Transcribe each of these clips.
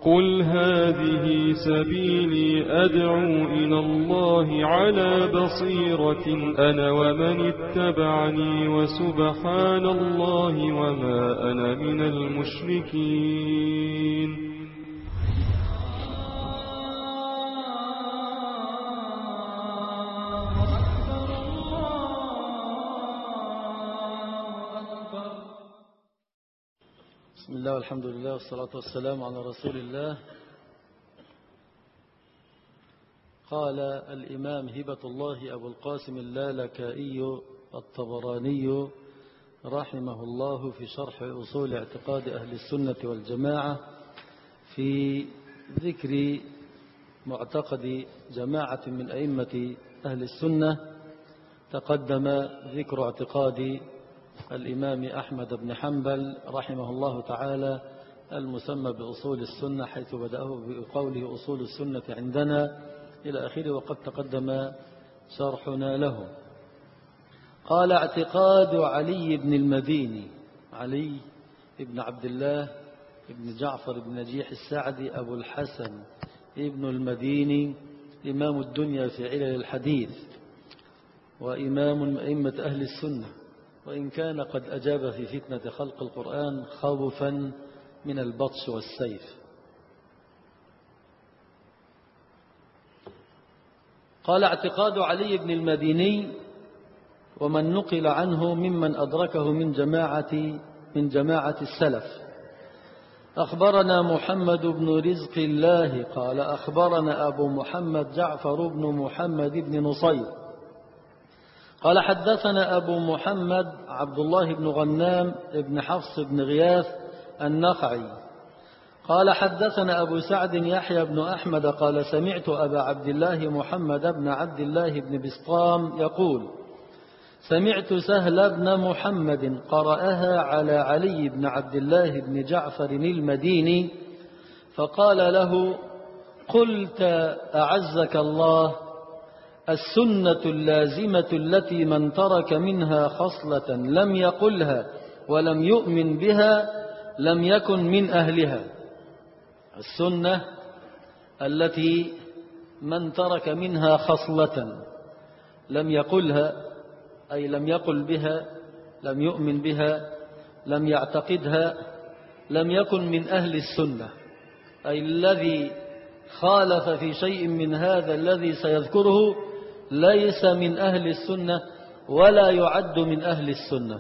قل هذه سبيلي أدعو إلى الله على بصيرة أنا ومن اتبعني وسبحان الله وما أنا من المشركين. بسم الله والحمد لله والصلاة والسلام على رسول الله. قال الإمام هبة الله أبو القاسم اللالكائي الطبراني رحمه الله في شرح أصول اعتقاد أهل السنة والجماعة في ذكر معتقد جماعة من أئمة أهل السنة، تقدم ذكر اعتقاد الإمام أحمد بن حنبل رحمه الله تعالى المسمى بأصول السنة، حيث بدأه بقوله أصول السنة عندنا إلى آخره، وقد تقدم شرحنا له. قال اعتقاد علي بن المديني، علي بن عبد الله بن جعفر بن نجيح السعدي أبو الحسن ابن المديني، إمام الدنيا في علل الحديث وإمام من أئمة أهل السنة، وإن كان قد أجاب في فتنة خلق القرآن خوفا من البطش والسيف. قال اعتقاد علي بن المديني ومن نقل عنه ممن أدركه من جماعة السلف. أخبرنا محمد بن رزق الله قال أخبرنا أبو محمد جعفر بن محمد بن نصير قال حدثنا أبو محمد عبد الله بن غنام بن حفص بن غياث النخعي قال حدثنا أبو سعد يحيى بن أحمد قال سمعت أبا عبد الله محمد بن عبد الله بن بسطام يقول سمعت سهل بن محمد قرأها على علي بن عبد الله بن جعفر المديني فقال له قلت أعزك الله السنة اللازمة التي من ترك منها خصلة لم يقلها ولم يؤمن بها لم يكن من أهلها. السنة التي من ترك منها خصلة لم يقلها، أي لم يقل بها، لم يؤمن بها، لم يعتقدها، لم يكن من أهل السنة، أي الذي خالف في شيء من هذا الذي سيذكره ليس من أهل السنة ولا يعد من أهل السنة.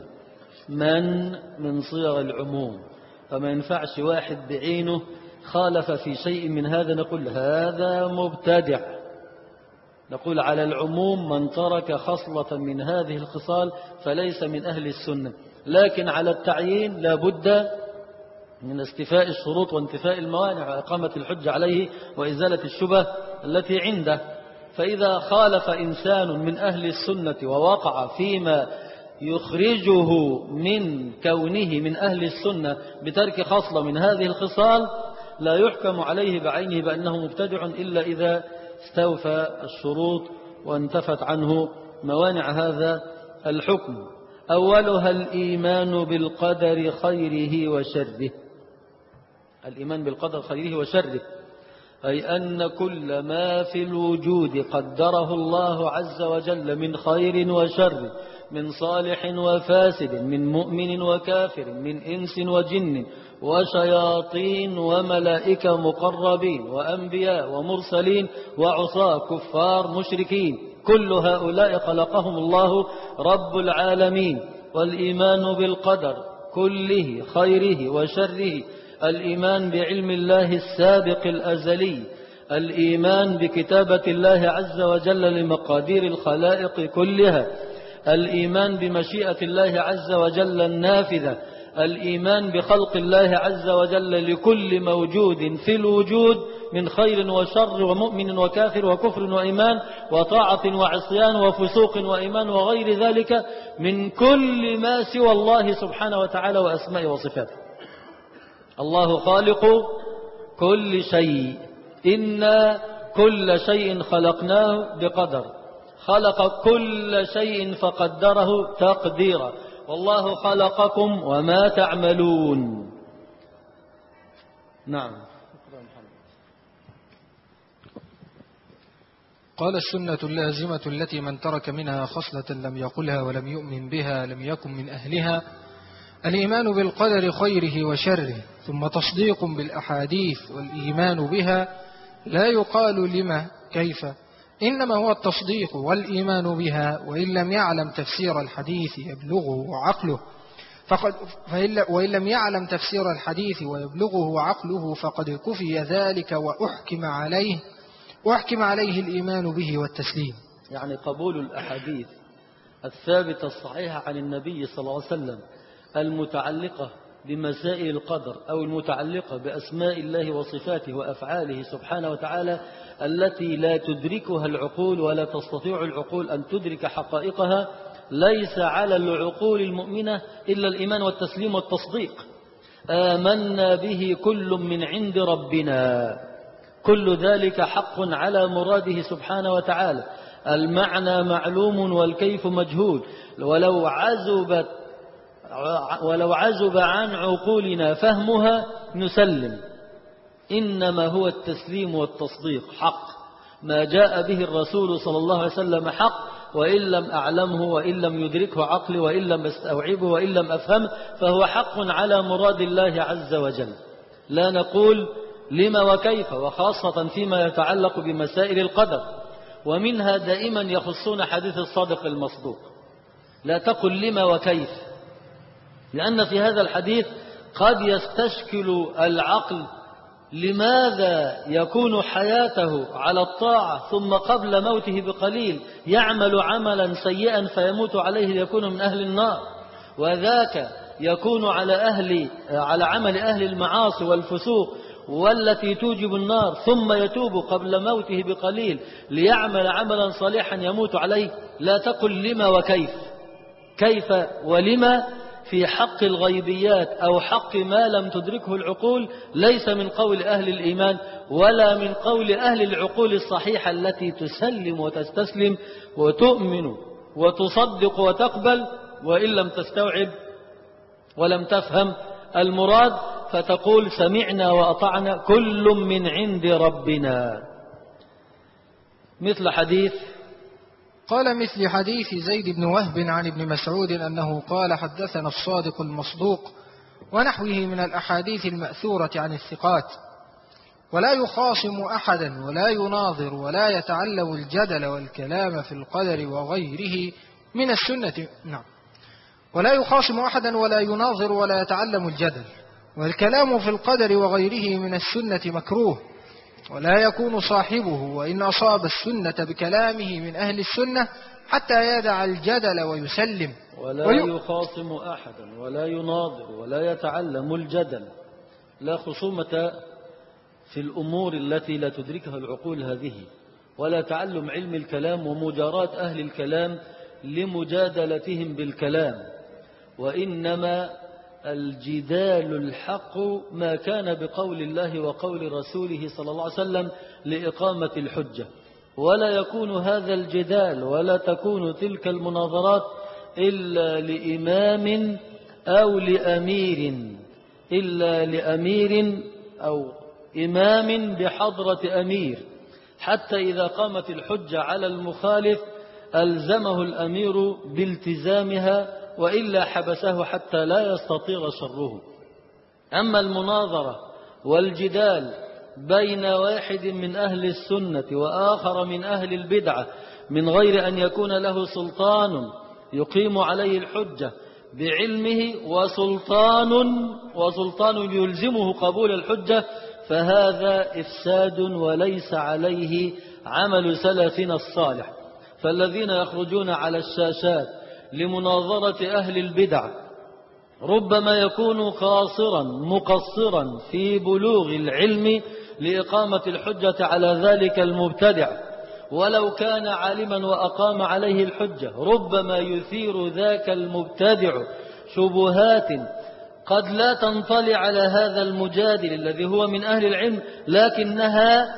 من صيغ العموم، فما ينفعش واحد بعينه خالف في شيء من هذا نقول هذا مبتدع. نقول على العموم من ترك خصلة من هذه الخصال فليس من أهل السنة، لكن على التعيين لا بد من استيفاء الشروط وانتفاء الموانع وإقامة الحجة عليه وإزالة الشبه التي عنده. فإذا خالف إنسان من أهل السنة ووقع فيما يخرجه من كونه من أهل السنة بترك خصلة من هذه الخصال لا يحكم عليه بعينه بأنه مبتدع إلا إذا استوفى الشروط وانتفت عنه موانع هذا الحكم. أولها الإيمان بالقدر خيره وشره. الإيمان بالقدر خيره وشره، أي أن كل ما في الوجود قدره الله عز وجل من خير وشر، من صالح وفاسد، من مؤمن وكافر، من إنس وجن وشياطين وملائكة مقربين وأنبياء ومرسلين وعصاة كفار مشركين، كل هؤلاء خلقهم الله رب العالمين. والإيمان بالقدر كله خيره وشره، الإيمان بعلم الله السابق الأزلي، الإيمان بكتابة الله عز وجل لمقادير الخلائق كلها، الإيمان بمشيئة الله عز وجل النافذة، الإيمان بخلق الله عز وجل لكل موجود في الوجود من خير وشر ومؤمن وكافر وكفر وإيمان وطاعة وعصيان وفسوق وإيمان وغير ذلك من كل ما سوى الله سبحانه وتعالى وأسماء وصفاته. الله خالق كل شيء، إنا كل شيء خلقناه بقدر، خلق كل شيء فقدره تقديرا، والله خلقكم وما تعملون. نعم. قال السنة اللازمة التي من ترك منها خصلة لم يقلها ولم يؤمن بها لم يكن من أهلها الإيمان بالقدر خيره وشره، ثم تصديق بالأحاديث والإيمان بها، لا يقال لما كيف، إنما هو التصديق والإيمان بها، وإن لم يعلم تفسير الحديث يبلغه عقله وإن لم يعلم تفسير الحديث ويبلغه عقله فقد كفي ذلك وأحكم عليه الإيمان به والتسليم. يعني قبول الأحاديث الثابتة الصحيحة عن النبي صلى الله عليه وسلم المتعلقة بمسائل القدر أو المتعلقة بأسماء الله وصفاته وأفعاله سبحانه وتعالى التي لا تدركها العقول ولا تستطيع العقول أن تدرك حقائقها، ليس على العقول المؤمنة إلا الإيمان والتسليم والتصديق. آمنا به كل من عند ربنا، كل ذلك حق على مراده سبحانه وتعالى. المعنى معلوم والكيف مجهول، ولو عزب عن عقولنا فهمها نسلم. إنما هو التسليم والتصديق حق، ما جاء به الرسول صلى الله عليه وسلم حق، وإن لم أعلمه وإن لم يدركه عقلي وإن لم أستوعبه وإن لم أفهمه فهو حق على مراد الله عز وجل. لا نقول لما وكيف، وخاصة فيما يتعلق بمسائل القدر، ومنها دائما يخصون حديث الصادق المصدوق. لا تقل لما وكيف، لأن في هذا الحديث قد يستشكل العقل لماذا يكون حياته على الطاعة ثم قبل موته بقليل يعمل عملا سيئا فيموت عليه ليكون من أهل النار، وذاك يكون على عمل أهل المعاصي والفسوق والتي توجب النار ثم يتوب قبل موته بقليل ليعمل عملا صالحا يموت عليه. لا تقل لما وكيف، كيف ولما في حق الغيبيات أو حق ما لم تدركه العقول ليس من قول أهل الإيمان ولا من قول أهل العقول الصحيحة التي تسلم وتستسلم وتؤمن وتصدق وتقبل، وإن لم تستوعب ولم تفهم المراد فتقول سمعنا وأطعنا كل من عند ربنا. مثل حديث زيد بن وهب عن ابن مسعود أنه قال حدثنا الصادق المصدوق ونحوه من الأحاديث المأثورة عن الثقات. ولا يخاصم أحدا ولا يناظر ولا يتعلم الجدل والكلام في القدر وغيره من السنة. ولا يخاصم أحدا ولا يناظر ولا يتعلم الجدل والكلام في القدر وغيره من السنة مكروه، ولا يكون صاحبه وإن أصاب السنة بكلامه من أهل السنة حتى يدع الجدل ويسلم. ولا يخاصم أحدا ولا يناظر ولا يتعلم الجدل، لا خصومة في الأمور التي لا تدركها العقول هذه، ولا تعلم علم الكلام ومجاراة أهل الكلام لمجادلتهم بالكلام، وإنما الجدال الحق ما كان بقول الله وقول رسوله صلى الله عليه وسلم لإقامة الحجة. ولا يكون هذا الجدال ولا تكون تلك المناظرات إلا لإمام أو لأمير أو إمام بحضرة أمير، حتى إذا قامت الحجة على المخالف ألزمه الأمير بالتزامها وإلا حبسه حتى لا يستطير شره. أما المناظرة والجدال بين واحد من أهل السنة وآخر من أهل البدعة من غير أن يكون له سلطان يقيم عليه الحجة بعلمه وسلطان يلزمه قبول الحجة، فهذا إفساد وليس عليه عمل سلفنا الصالح. فالذين يخرجون على الشاشات لمناظرة أهل البدع ربما يكون مقصرا في بلوغ العلم لإقامة الحجة على ذلك المبتدع، ولو كان عالما وأقام عليه الحجة ربما يثير ذاك المبتدع شبهات قد لا تنطلع على هذا المجادل الذي هو من أهل العلم، لكنها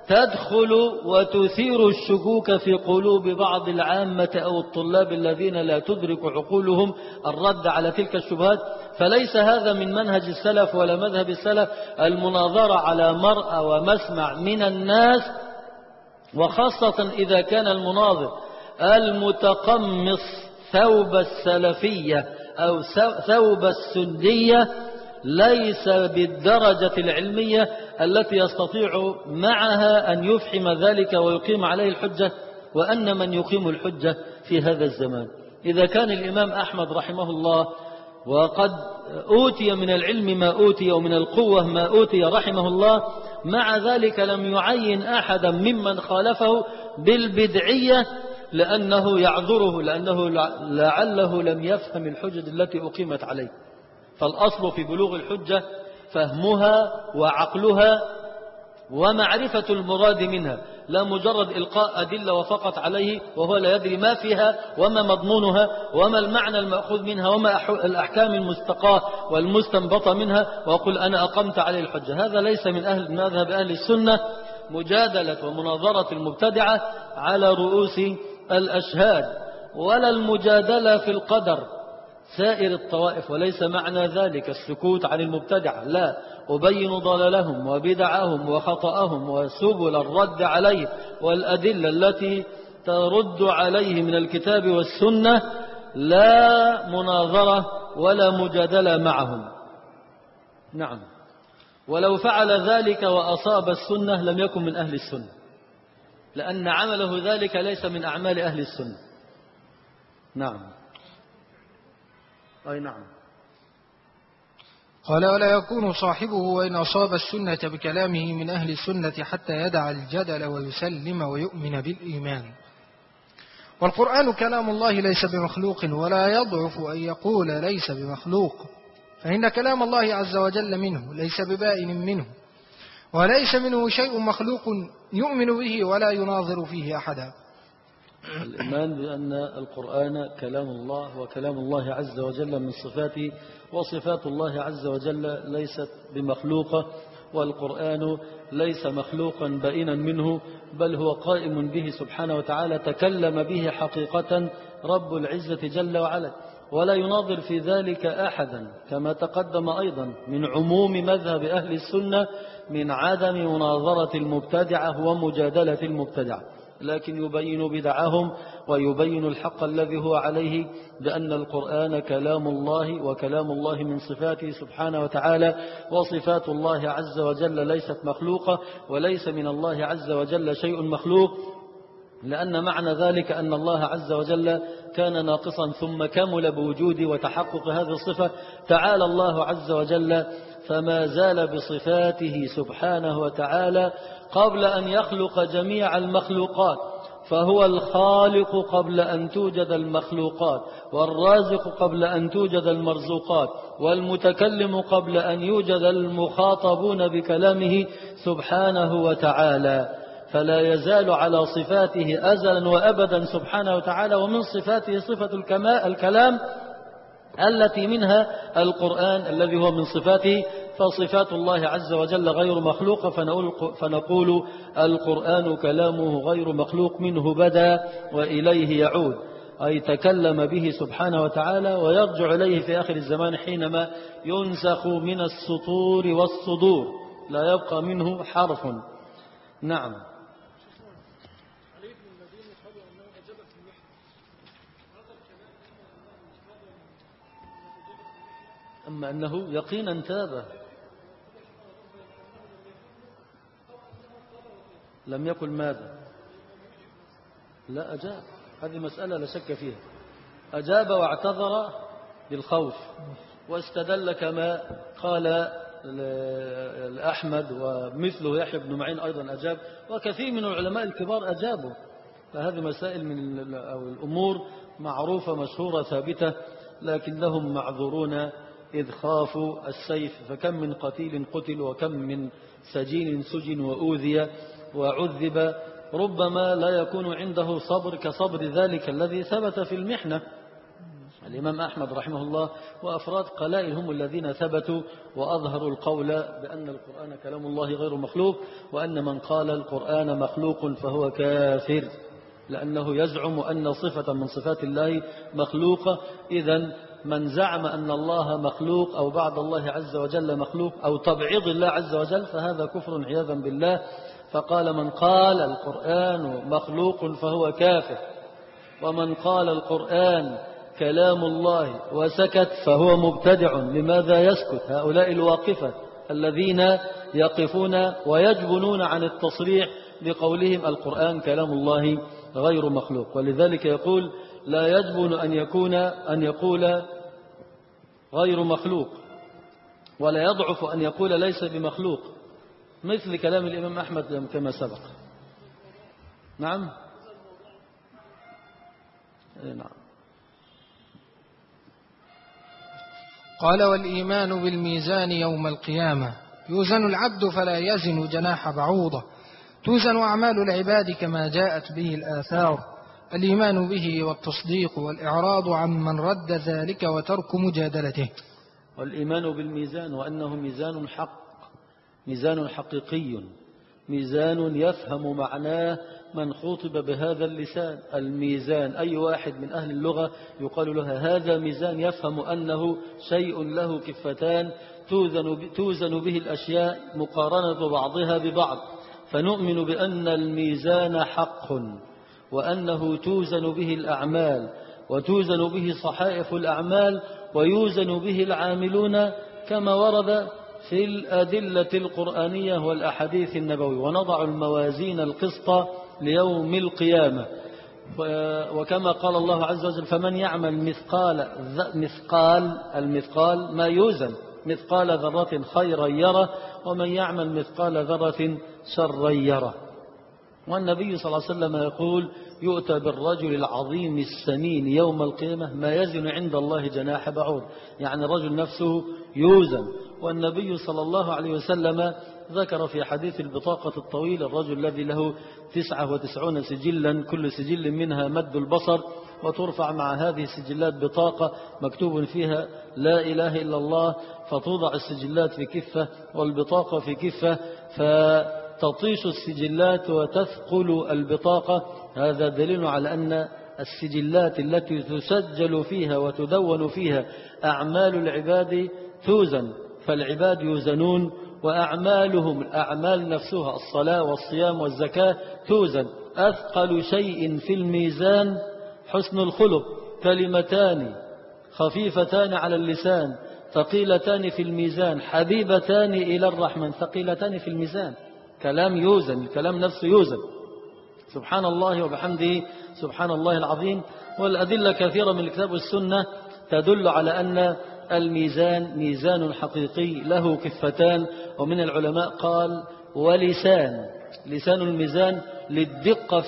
تدخل وتثير الشكوك في قلوب بعض العامة أو الطلاب الذين لا تدرك عقولهم الرد على تلك الشبهات. فليس هذا من منهج السلف ولا مذهب السلف، المناظرة على مرأى ومسمع من الناس، وخاصة إذا كان المناظر المتقمص ثوب السلفية أو ثوب السنية ليس بالدرجة العلمية التي يستطيع معها أن يفحم ذلك ويقيم عليه الحجة. وأن من يقيم الحجة في هذا الزمان إذا كان الإمام أحمد رحمه الله وقد أوتي من العلم ما أوتي ومن القوة ما أوتي رحمه الله، مع ذلك لم يعين أحدا ممن خالفه بالبدعية لأنه يعذره، لأنه لعله لم يفهم الحجج التي أقيمت عليه. فالأصل في بلوغ الحجة فهمها وعقلها ومعرفة المراد منها، لا مجرد إلقاء أدلة وفقط عليه وهو لا يدري ما فيها وما مضمونها وما المعنى المأخوذ منها وما الأحكام المستقاة والمستنبطة منها، وأقول أنا أقمت عليه الحجة. هذا ليس من مذهب أهل السنة، مجادلة ومناظرة المبتدعة على رؤوس الأشهاد، ولا المجادلة في القدر سائر الطوائف. وليس معنى ذلك السكوت عن المبتدعة، لا، أبين ضلالهم وبدعهم وخطأهم وسبل الرد عليه والأدلة التي ترد عليه من الكتاب والسنة، لا مناظرة ولا مجادلة معهم. نعم، ولو فعل ذلك وأصاب السنة لم يكن من أهل السنة، لأن عمله ذلك ليس من أعمال أهل السنة. نعم. أي نعم. قال: ولا يكون صاحبه وإن أصاب السنة بكلامه من أهل السنة حتى يدع الجدل ويسلم ويؤمن بالإيمان. والقرآن كلام الله ليس بمخلوق، ولا يضعف أن يقول ليس بمخلوق، فإن كلام الله عز وجل منه ليس ببائن منه، وليس منه شيء مخلوق يؤمن به ولا يناظر فيه أحدا. الإيمان بأن القرآن كلام الله وكلام الله عز وجل من صفاته، وصفات الله عز وجل ليست بمخلوقة، والقرآن ليس مخلوقا بائنا منه، بل هو قائم به سبحانه وتعالى، تكلم به حقيقة رب العزة جل وعلا، ولا يناظر في ذلك أحدا، كما تقدم أيضا من عموم مذهب أهل السنة من عدم مناظرة المبتدعة ومجادلة المبتدعة، لكن يبين بدعهم ويبين الحق الذي هو عليه، بأن القرآن كلام الله وكلام الله من صفاته سبحانه وتعالى، وصفات الله عز وجل ليست مخلوقة، وليس من الله عز وجل شيء مخلوق، لأن معنى ذلك أن الله عز وجل كان ناقصا ثم كمل بوجود وتحقق هذه الصفة. تعالى الله عز وجل فما زال بصفاته سبحانه وتعالى قبل أن يخلق جميع المخلوقات، فهو الخالق قبل أن توجد المخلوقات، والرازق قبل أن توجد المرزوقات، والمتكلم قبل أن يوجد المخاطبون بكلامه سبحانه وتعالى، فلا يزال على صفاته أزلا وأبدا سبحانه وتعالى. ومن صفاته صفة الكلام التي منها القرآن الذي هو من صفاته، فصفات الله عز وجل غير مخلوقة، فنقول القرآن كلامه غير مخلوق، منه بدأ وإليه يعود، أي تكلم به سبحانه وتعالى ويرجع إليه في آخر الزمان حينما ينسخ من السطور والصدور، لا يبقى منه حرف. نعم. أما أنه يقينا تاب، لم يقل ماذا؟ لا، أجاب، هذه مسألة لا شك فيها، أجاب واعتذر بالخوف، واستدل كما قال الأحمد ومثله يحيى بن معين أيضا أجاب، وكثير من العلماء الكبار أجابوا. فهذه مسائل من الأمور معروفة مشهورة ثابتة، لكنهم معذورون إذ خافوا السيف، فكم من قتيل قتل وكم من سجين سجن وأوذي وعذب، ربما لا يكون عنده صبر كصبر ذلك الذي ثبت في المحنة، الإمام أحمد رحمه الله وأفراد قلائل هم الذين ثبتوا وأظهروا القول بأن القرآن كلام الله غير مخلوق، وأن من قال القرآن مخلوق فهو كافر، لأنه يزعم أن صفة من صفات الله مخلوقة. إذن من زعم أن الله مخلوق أو بعض الله عز وجل مخلوق أو تبعيض الله عز وجل فهذا كفر عياذا بالله. فقال من قال القرآن مخلوق فهو كافر، ومن قال القرآن كلام الله وسكت فهو مبتدع. لماذا يسكت؟ هؤلاء الواقفة الذين يقفون ويجبنون عن التصريح بقولهم القرآن كلام الله غير مخلوق. ولذلك يقول لا يجبن أن يقول غير مخلوق، ولا يضعف أن يقول ليس بمخلوق، مثل كلام الإمام أحمد كما سبق. نعم. نعم. قال والإيمان بالميزان يوم القيامة يوزن العبد فلا يزن جناح بعوضة، توزن أعمال العباد كما جاءت به الآثار، الإيمان به والتصديق والإعراض عن من رد ذلك وترك مجادلته. والإيمان بالميزان وأنه ميزان حق، ميزان حقيقي، ميزان يفهم معناه من خاطب بهذا اللسان. الميزان أي واحد من أهل اللغة يقال له هذا ميزان، يفهم أنه شيء له كفتان توزن به الأشياء مقارنة بعضها ببعض. فنؤمن بأن الميزان حق، وأنه توزن به الأعمال، وتوزن به صحائف الأعمال، ويوزن به العاملون كما ورد في الأدلة القرآنية والأحاديث النبوي. ونضع الموازين القسط ليوم القيامة، وكما قال الله عز وجل فمن يعمل المثقال ما يوزن، مثقال ذرة خيرا يره، ومن يعمل مثقال ذرة شرا يره. والنبي صلى الله عليه وسلم يقول يؤتى بالرجل العظيم السمين يوم القيامة ما يزن عند الله جناح بعوض، يعني الرجل نفسه يوزن. والنبي صلى الله عليه وسلم ذكر في حديث البطاقة الطويل الرجل الذي له 99 سجلا كل سجل منها مد البصر، وترفع مع هذه السجلات بطاقة مكتوب فيها لا إله إلا الله، فتوضع السجلات في كفة والبطاقة في كفة، فتطيش السجلات وتثقل البطاقة. هذا دليل على أن السجلات التي تسجل فيها وتدون فيها أعمال العباد توزن، فالعباد يوزنون، وأعمالهم الأعمال نفسها الصلاة والصيام والزكاة توزن. أثقل شيء في الميزان حسن الخلق، كلمتان خفيفتان على اللسان ثقيلتان في الميزان حبيبتان إلى الرحمن، ثقيلتان في الميزان، كلام يوزن، الكلام نفسه يوزن. سبحان الله وبحمده سبحان الله العظيم. والأدلة كثيرة من الكتاب والسنة تدل على أن الميزان ميزان حقيقي له كفتان. ومن العلماء قال ولسان، لسان الميزان للدقة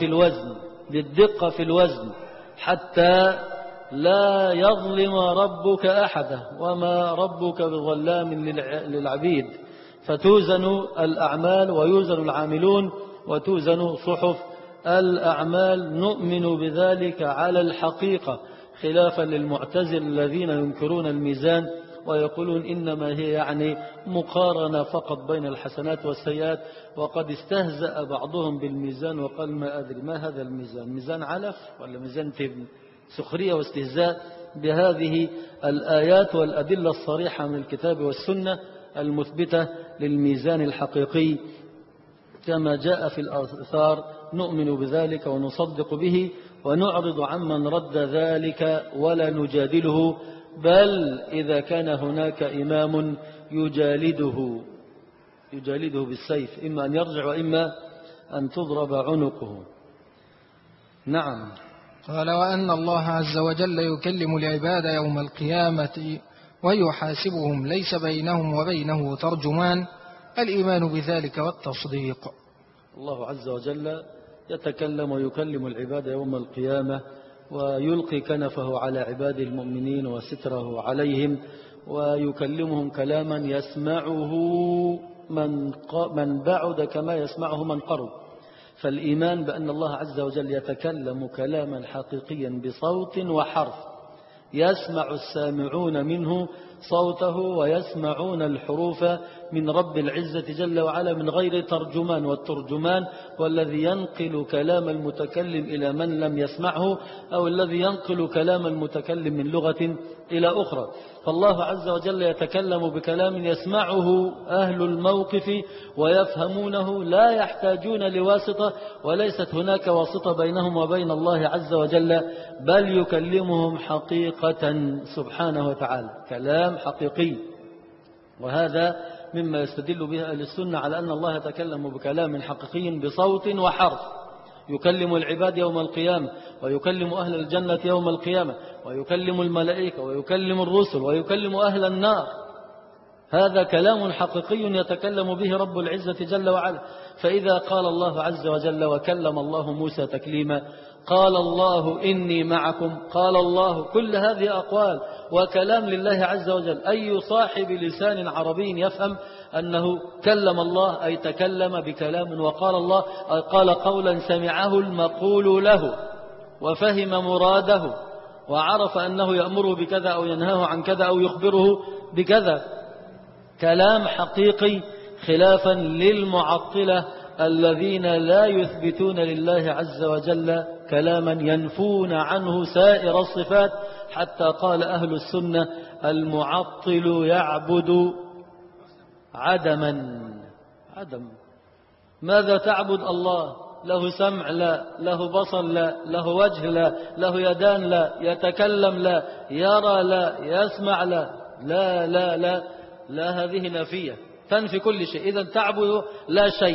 في الوزن حتى لا يظلم ربك أحدا، وما ربك بظلام للعبيد. فتوزن الأعمال ويوزن العاملون وتوزن صحف الأعمال. نؤمن بذلك على الحقيقة، خلافا للمعتزلة الذين ينكرون الميزان ويقولون إنما هي يعني مقارنة فقط بين الحسنات والسيئات. وقد استهزأ بعضهم بالميزان وقال ما أدري ما هذا الميزان، ميزان علف ولا ميزان تبن؟ سخرية واستهزاء بهذه الآيات والأدلة الصريحة من الكتاب والسنة المثبتة للميزان الحقيقي كما جاء في الآثار. نؤمن بذلك ونصدق به ونعرض عمن رد ذلك ولا نجادله، بل إذا كان هناك إمام يجالده بالسيف، إما أن يرجع وإما أن تضرب عنقه. نعم. قال وأن الله عز وجل يكلم العباد يوم القيامة ويحاسبهم ليس بينهم وبينه ترجمان، الإيمان بذلك والتصديق. الله عز وجل يتكلم ويكلم العباد يوم القيامة ويلقي كنفه على عباد المؤمنين وستره عليهم، ويكلمهم كلاما يسمعه من بعد كما يسمعه من قرب. فالإيمان بأن الله عز وجل يتكلم كلاما حقيقيا بصوت وحرف يسمع السامعون منه صوته ويسمعون الحروف من رب العزة جل وعلا من غير ترجمان، والترجمان هو الذي ينقل كلام المتكلم إلى من لم يسمعه، أو الذي ينقل كلام المتكلم من لغة إلى أخرى. فالله عز وجل يتكلم بكلام يسمعه أهل الموقف ويفهمونه، لا يحتاجون لواسطة، وليست هناك واسطة بينهم وبين الله عز وجل، بل يكلمهم حقيقة سبحانه وتعالى، كلام حقيقي. وهذا مما يستدل به أهل السنة على أن الله يتكلم بكلام حقيقي بصوت وحرف، يكلم العباد يوم القيامة، ويكلم أهل الجنة يوم القيامة، ويكلم الملائكة، ويكلم الرسل، ويكلم أهل النار. هذا كلام حقيقي يتكلم به رب العزة جل وعلا. فإذا قال الله عز وجل وكلم الله موسى تكليما، قال الله إني معكم، قال الله، كل هذه أقوال وكلام لله عز وجل. أي صاحب لسان عربي يفهم أنه كلم الله أي تكلم بكلام، وقال الله قال قولا سمعه المقول له وفهم مراده وعرف أنه يأمره بكذا أو ينهاه عن كذا أو يخبره بكذا. كلام حقيقي، خلافا للمعطلة الذين لا يثبتون لله عز وجل كلاما، ينفون عنه سائر الصفات. حتى قال أهل السنة المعطل يعبد عدما. عدم. ماذا تعبد الله؟ له سمع لا، له بصر لا، له وجه لا، له يدان لا، يتكلم لا، يرى لا، يسمع لا، لا لا لا لا، هذه نافية تنفي كل شيء. إذن تعبد لا شيء.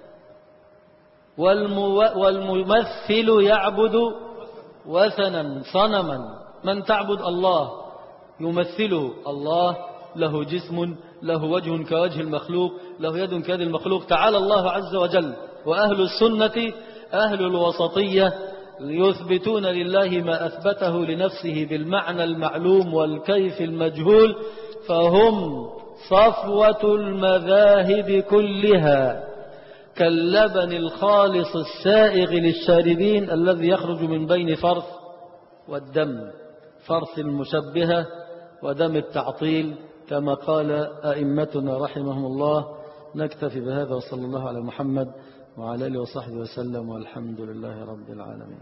والممثل يعبد وثنا صنما. من تعبد الله يمثله. الله له جسم، له وجه كوجه المخلوق، له يد كيد المخلوق، تعالى الله عز وجل. وأهل السنة أهل الوسطية يثبتون لله ما أثبته لنفسه بالمعنى المعلوم والكيف المجهول، فهم صفوة المذاهب كلها، كاللبن الخالص السائغ للشاربين الذي يخرج من بين فرث والدم، فرث المشبهة ودم التعطيل، كما قال أئمتنا رحمهم الله. نكتفي بهذا، وصلى الله على محمد وعلى آله وصحبه وسلم، والحمد لله رب العالمين.